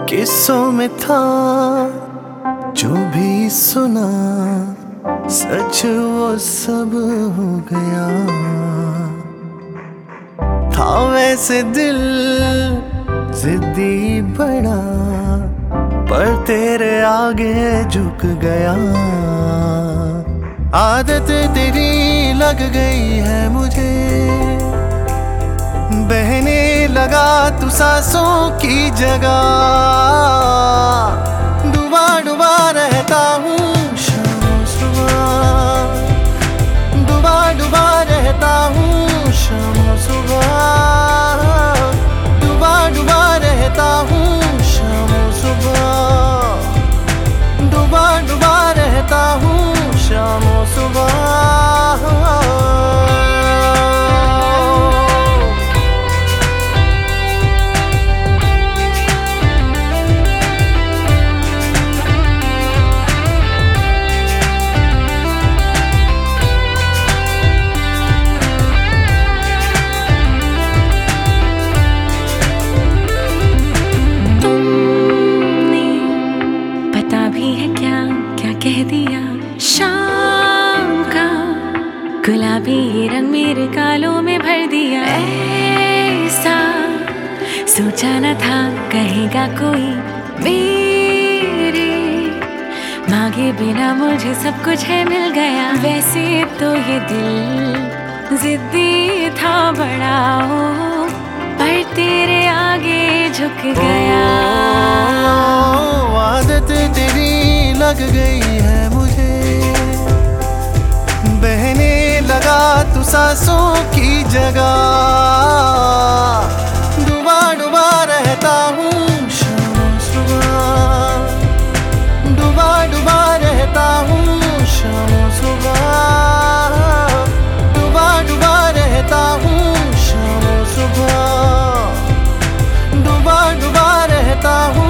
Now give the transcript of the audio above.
किस्सों में था जो भी सुना, सच वो सब हो गया। था वैसे दिल जिद्दी बड़ा, पर तेरे आगे झुक गया। आदत तेरी लग गई है मुझे, बहने लगा तू सांसों की जगह। डूबा डूबा रहता हूँ शाम सुबह, डूबा डूबा रहता हूँ शाम सुबह, डूबा डूबा रहता हूँ शाम सुबह, डूबा डूबा रहता हूँ शाम सुबह। कह दिया शाम का गुलाबी रंग मेरे गालों में भर दिया। ऐसा सोचा न था कहेगा कोई, मेरे मांगे बिना मुझे सब कुछ है मिल गया। वैसे तो ये दिल जिद्दी था बड़ा हो, पर तेरे आगे झुक गया। आदत तेरी लग गई है मुझे, बहने लगा तू सांसों की जगह। डूबा डूबा रहता हूँ शाम सुबह, डूबा डूबा रहता हूँ शाम सुबह, डूबा डूबा रहता हूँ शाम सुबह, डूबा डूबा रहता हूँ